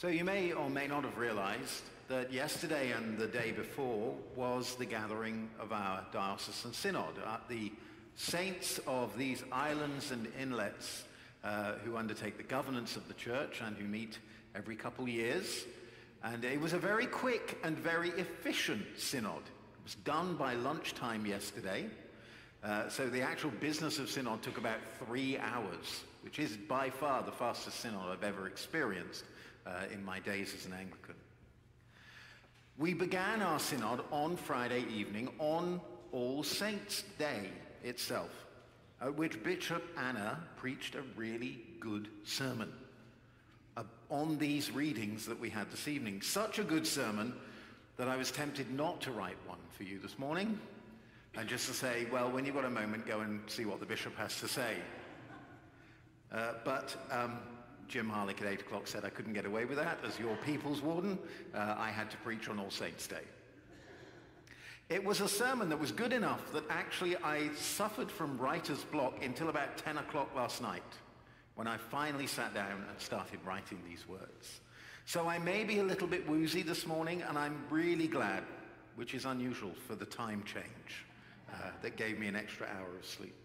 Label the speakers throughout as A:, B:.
A: So you may or may not have realized that yesterday and the day before was the gathering of our diocesan synod. The saints of these islands and inlets who undertake the governance of the church and who meet every couple years. And it was a very quick and very efficient synod. It was done by lunchtime yesterday. So the actual business of synod took about 3 hours, which is by far the fastest synod I've ever experienced in my days as an Anglican. We began our synod on Friday evening on All Saints' Day itself, at which Bishop Anna preached a really good sermon on these readings that we had this evening. Such a good sermon that I was tempted not to write one for you this morning, and just to say, well, when you've got a moment, go and see what the bishop has to say. But Jim Harlick at 8 o'clock said I couldn't get away with that. As your people's warden, I had to preach on All Saints' Day. It was a sermon that was good enough that actually I suffered from writer's block until about 10 o'clock last night, when I finally sat down and started writing these words. So I may be a little bit woozy this morning, and I'm really glad, which is unusual for the time change, that gave me an extra hour of sleep.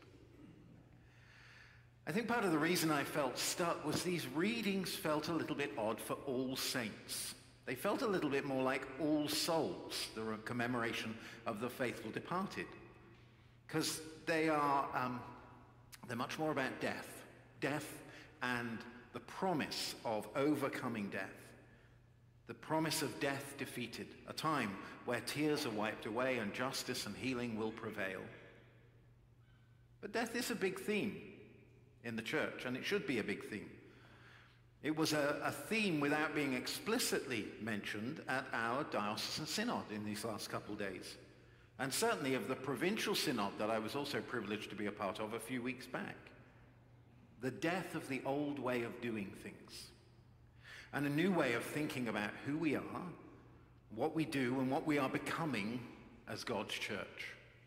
A: I think part of the reason I felt stuck was these readings felt a little bit odd for All Saints. They felt a little bit more like All Souls, the commemoration of the faithful departed, because they're much more about death and the promise of overcoming death, the promise of death defeated, a time where tears are wiped away and justice and healing will prevail. But death is a big theme in the church, and it should be a big theme. It was a theme without being explicitly mentioned at our diocesan synod in these last couple of days, and certainly of the provincial synod that I was also privileged to be a part of a few weeks back. The death of the old way of doing things, and a new way of thinking about who we are, what we do, and what we are becoming as God's church.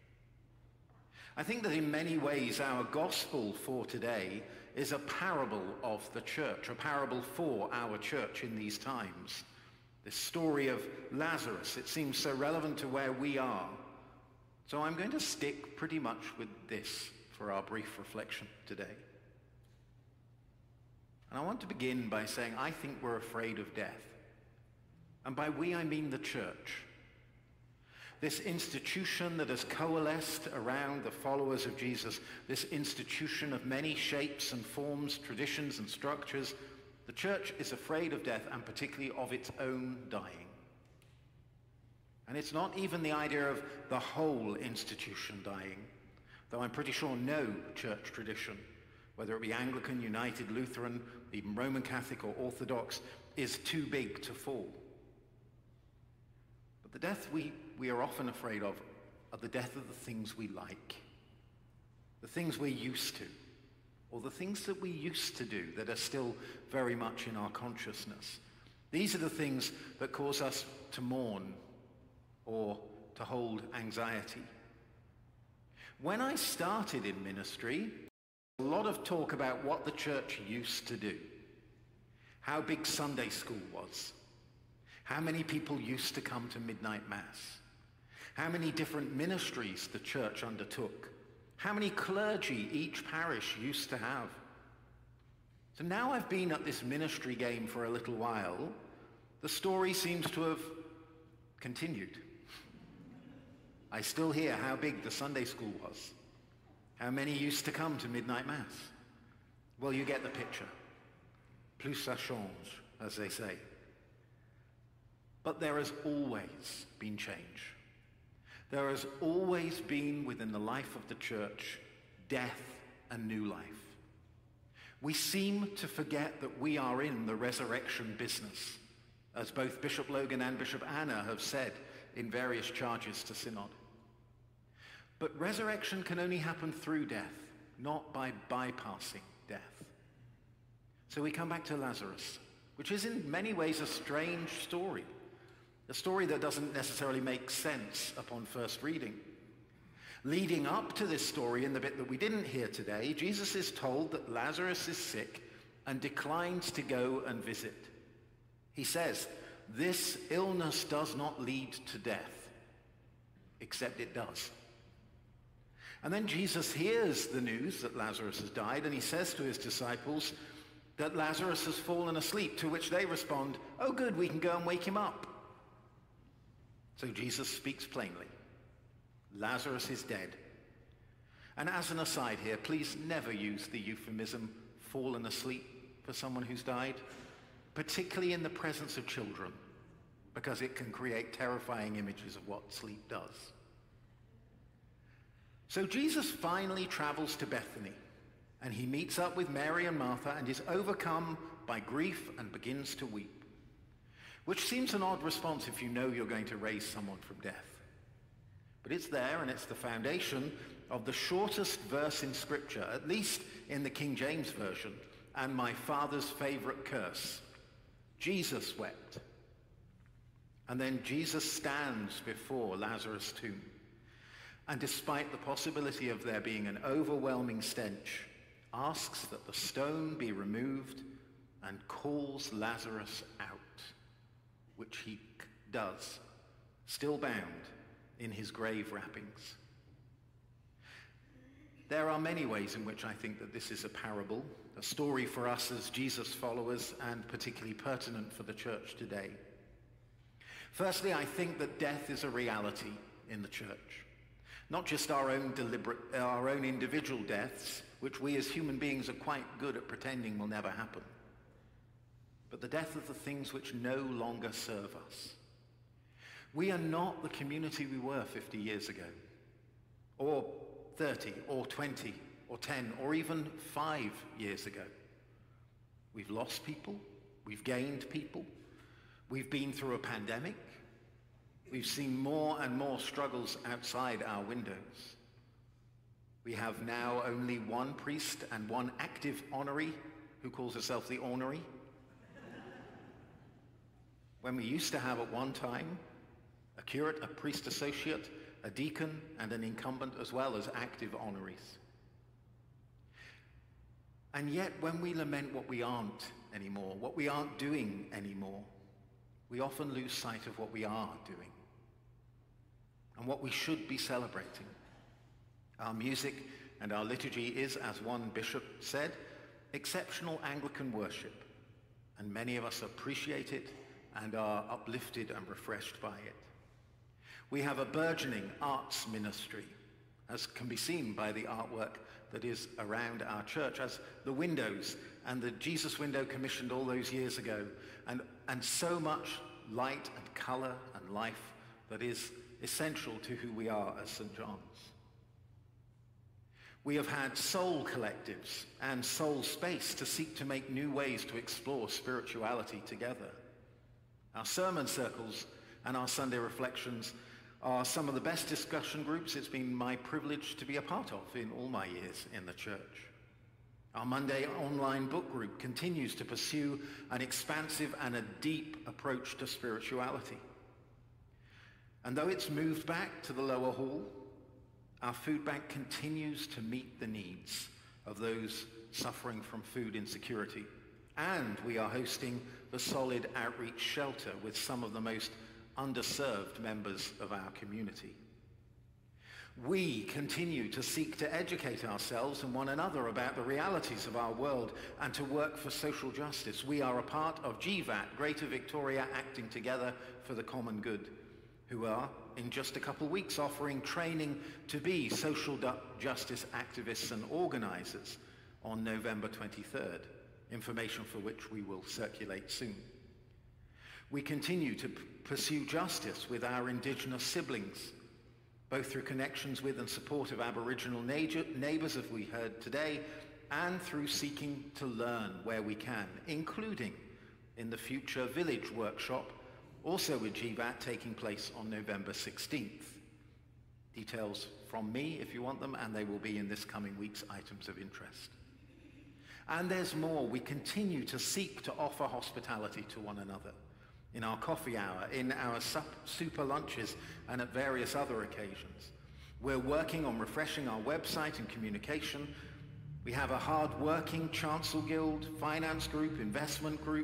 A: I think that in many ways our gospel for today is a parable of the church, a parable for our church in these times. This story of Lazarus, it seems so relevant to where we are. So I'm going to stick pretty much with this for our brief reflection today. And I want to begin by saying I think we're afraid of death. And by we, I mean the church. This institution that has coalesced around the followers of Jesus, this institution of many shapes and forms, traditions and structures, the church is afraid of death, and particularly of its own dying. And it's not even the idea of the whole institution dying, though I'm pretty sure no church tradition, whether it be Anglican, United, Lutheran, even Roman Catholic or Orthodox, is too big to fall. But the death we are often afraid of are the death of the things we like, the things we're used to, or the things that we used to do that are still very much in our consciousness. These are the things that cause us to mourn or to hold anxiety. When I started in ministry, a lot of talk about what the church used to do, how big Sunday school was, how many people used to come to midnight mass, how many different ministries the church undertook, how many clergy each parish used to have. So now I've been at this ministry game for a little while, the story seems to have continued. I still hear how big the Sunday school was, how many used to come to midnight mass. Well, you get the picture. Plus ça change, as they say. But there has always been change. There has always been within the life of the church death and new life. We seem to forget that we are in the resurrection business, as both Bishop Logan and Bishop Anna have said in various charges to Synod. But resurrection can only happen through death, not by bypassing death. So we come back to Lazarus, which is in many ways a strange story. A story that doesn't necessarily make sense upon first reading. Leading up to this story, in the bit that we didn't hear today, Jesus is told that Lazarus is sick and declines to go and visit. He says, this illness does not lead to death, except it does. And then Jesus hears the news that Lazarus has died, and he says to his disciples that Lazarus has fallen asleep, to which they respond, oh good, we can go and wake him up. So Jesus speaks plainly. Lazarus is dead. And as an aside here, please never use the euphemism fallen asleep for someone who's died, particularly in the presence of children, because it can create terrifying images of what sleep does. So Jesus finally travels to Bethany, and he meets up with Mary and Martha and is overcome by grief and begins to weep, which seems an odd response if you know you're going to raise someone from death. But it's there, and it's the foundation of the shortest verse in Scripture, at least in the King James Version, and my father's favorite curse. Jesus wept. And then Jesus stands before Lazarus' tomb. And despite the possibility of there being an overwhelming stench, asks that the stone be removed and calls Lazarus out, which he does, still bound in his grave wrappings. There are many ways in which I think that this is a parable, a story for us as Jesus followers, and particularly pertinent for the church today. Firstly, I think that death is a reality in the church. Not just our own individual deaths, which we as human beings are quite good at pretending will never happen, but the death of the things which no longer serve us. We are not the community we were 50 years ago, or 30, or 20, or 10, or even 5 years ago. We've lost people, we've gained people, we've been through a pandemic, we've seen more and more struggles outside our windows. We have now only one priest and one active honorary who calls herself the ornery, when we used to have at one time a curate, a priest associate, a deacon, and an incumbent, as well as active honoraries. And yet, when we lament what we aren't anymore, what we aren't doing anymore, we often lose sight of what we are doing and what we should be celebrating. Our music and our liturgy is, as one bishop said, exceptional Anglican worship, and many of us appreciate it and are uplifted and refreshed by it. We have a burgeoning arts ministry, as can be seen by the artwork that is around our church, as the windows and the Jesus window commissioned all those years ago, and so much light and color and life that is essential to who we are as St. John's. We have had soul collectives and soul space to seek to make new ways to explore spirituality together. Our sermon circles and our Sunday reflections are some of the best discussion groups it's been my privilege to be a part of in all my years in the church. Our Monday online book group continues to pursue an expansive and a deep approach to spirituality. And though it's moved back to the lower hall, our food bank continues to meet the needs of those suffering from food insecurity. And we are hosting the Solid Outreach Shelter with some of the most underserved members of our community. We continue to seek to educate ourselves and one another about the realities of our world and to work for social justice. We are a part of GVAT, Greater Victoria Acting Together for the Common Good, who are, in just a couple of weeks, offering training to be social justice activists and organizers on November 23rd, information for which we will circulate soon. We continue to pursue justice with our Indigenous siblings, both through connections with and support of Aboriginal neighbours, as we heard today, and through seeking to learn where we can, including in the Future Village workshop, also with GVAT, taking place on November 16th. Details from me if you want them, and they will be in this coming week's items of interest. And there's more. We continue to seek to offer hospitality to one another in our coffee hour, in our super lunches, and at various other occasions. We're working on refreshing our website and communication. We have a hard-working Chancel Guild, finance group, investment group,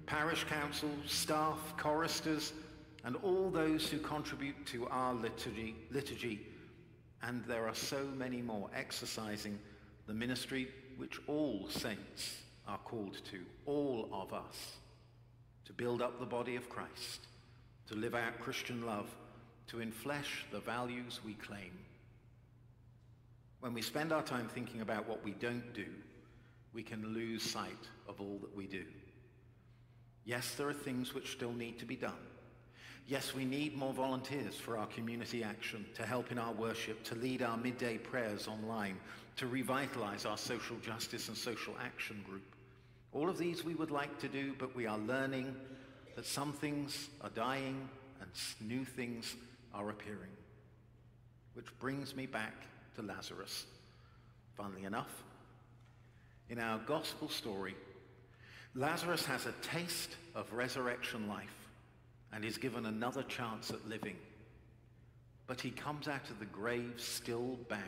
A: parish councils, staff, choristers, and all those who contribute to our liturgy, and there are so many more exercising the ministry which all saints are called to, all of us, to build up the body of Christ, to live out Christian love, to enflesh the values we claim. When we spend our time thinking about what we don't do, we can lose sight of all that we do. Yes, there are things which still need to be done. Yes, we need more volunteers for our community action, to help in our worship, to lead our midday prayers online, to revitalize our social justice and social action group. All of these we would like to do, but we are learning that some things are dying and new things are appearing. Which brings me back to Lazarus. Funnily enough, in our gospel story, Lazarus has a taste of resurrection life and is given another chance at living. But he comes out of the grave still bound,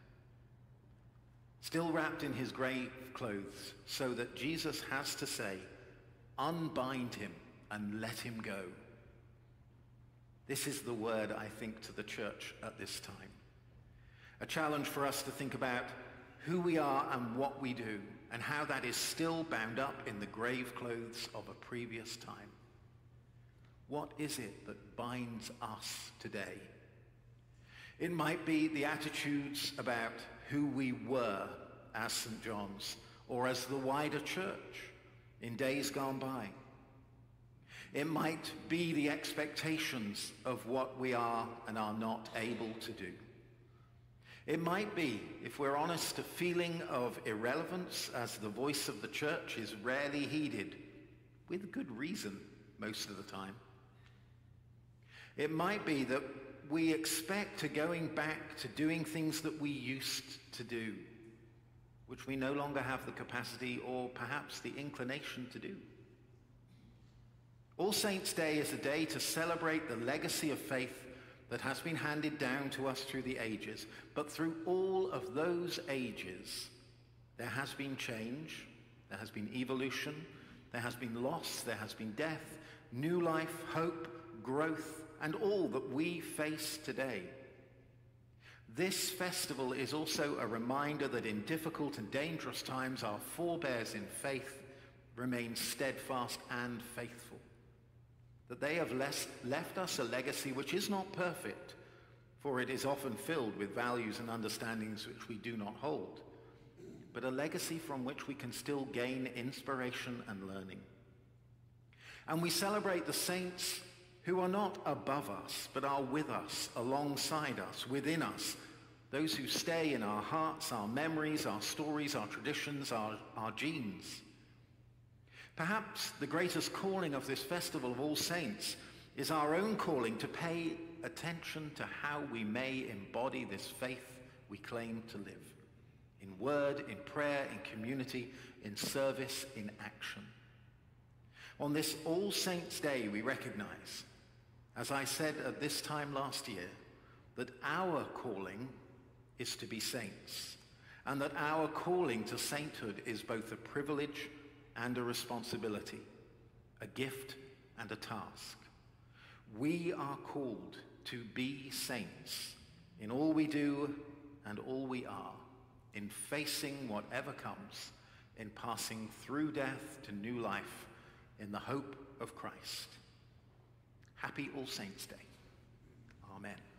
A: still wrapped in his grave clothes, so that Jesus has to say, unbind him and let him go. This is the word, I think, to the church at this time. A challenge for us to think about who we are and what we do, and how that is still bound up in the grave clothes of a previous time. What is it that binds us today? It might be the attitudes about who we were as St. John's, or as the wider church in days gone by. It might be the expectations of what we are and are not able to do. It might be, if we're honest, a feeling of irrelevance as the voice of the church is rarely heeded, with good reason most of the time. It might be that we expect to going back to doing things that we used to do, which we no longer have the capacity or perhaps the inclination to do. All Saints' Day is a day to celebrate the legacy of faith that has been handed down to us through the ages. But through all of those ages, there has been change, there has been evolution, there has been loss, there has been death, new life, hope, growth, and all that we face today. This festival is also a reminder that in difficult and dangerous times, our forebears in faith remain steadfast and faithful. That they have left us a legacy which is not perfect, for it is often filled with values and understandings which we do not hold, but a legacy from which we can still gain inspiration and learning. And we celebrate the saints who are not above us, but are with us, alongside us, within us, those who stay in our hearts, our memories, our stories, our traditions, our genes. Perhaps the greatest calling of this festival of All Saints is our own calling to pay attention to how we may embody this faith we claim to live, in word, in prayer, in community, in service, in action. On this All Saints' Day, we recognize, as I said at this time last year, that our calling is to be saints, and that our calling to sainthood is both a privilege and a responsibility, a gift and a task. We are called to be saints in all we do and all we are, in facing whatever comes, in passing through death to new life, in the hope of Christ. Happy All Saints' Day. Amen.